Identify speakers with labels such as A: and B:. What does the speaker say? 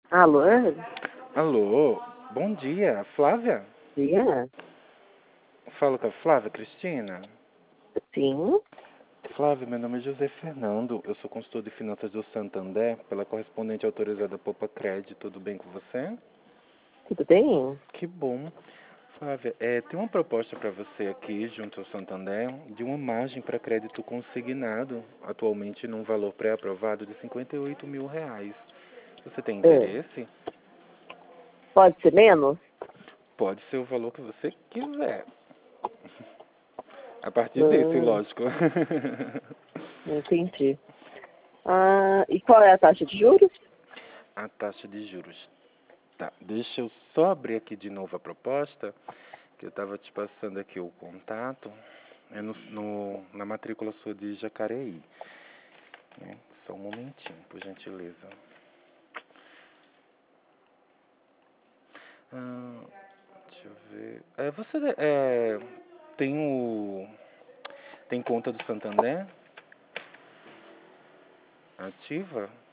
A: Alô?
B: Alô, bom dia, Flávia?
A: Dia?
B: Falo com a Flávia Cristina.
A: Sim,
B: Flávia, meu nome é José Fernando, eu sou consultor de finanças do Santander, pela correspondente autorizada Poupa Crédito, tudo bem com você?
A: tudo bem?
B: Que bom. Flávia, tem uma proposta para você aqui, junto ao Santander, de uma margem para crédito consignado, atualmente num valor pré-aprovado de R$ 58.000. Você tem
A: É.
B: interesse?
A: Pode ser menos?
B: Pode ser o valor que você quiser. A partir desse,
A: Hum,
B: lógico.
A: entendi. E qual é a taxa de juros?
B: A taxa de juros. Tá, deixa eu só abrir aqui de novo a proposta, que eu estava te passando aqui o contato, na matrícula sua de Jacareí. Né? Só um momentinho, por gentileza. Ah, deixa eu ver. Você tem tem conta do Santander ativa?